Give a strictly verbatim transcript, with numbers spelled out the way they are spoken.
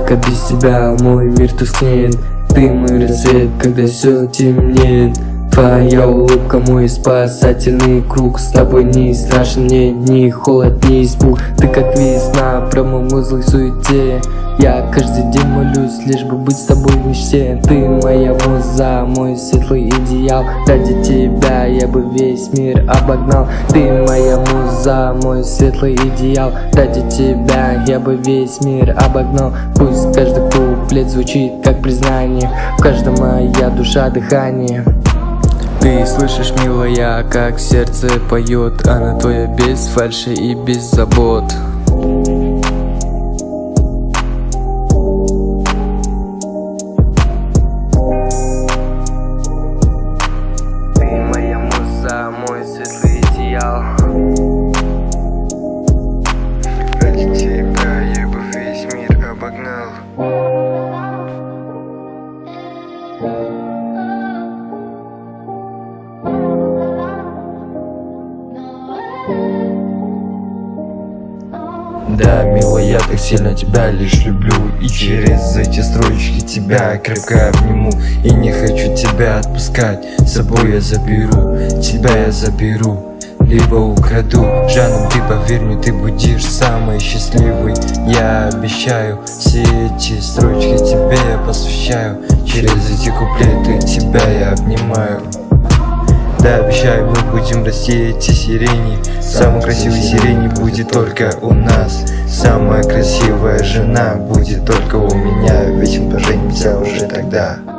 Однако без тебя мой мир тускнеет. Ты мой рассвет, когда все темнеет. Твоя улыбка мой спасательный круг. С тобой не страшен мне ни холод, ни испуг. Ты как весна, промозглой суете. Я каждый день молюсь, лишь бы быть с тобой в мечте. Ты моя муза, мой светлый идеал. Ради тебя я бы весь мир обогнал. Ты моя муза, мой светлый идеал. Ради тебя я бы весь мир обогнал. Пусть каждый куплет звучит как признание, в каждом моя душа дыхание. Ты слышишь, милая, как сердце поет. Она твоя без фальши и без забот. Ты моя муза, мой светлый идеал. Ради тебя я бы весь мир обогнал. Да, милая, я так сильно тебя лишь люблю. И через эти строчки тебя крепко обниму. И не хочу тебя отпускать, с собой я заберу. Тебя я заберу, либо украду. Жаном ты, поверь мне, ты будешь самой счастливой. Я обещаю, все эти строчки тебе я посвящаю. Через эти куплеты тебя я обнимаю. Да, обещаю, мы будем расти эти сирени. Самой красивой сирени будет только у нас. Самая красивая жена будет только у меня. Ведь мы поженимся уже тогда.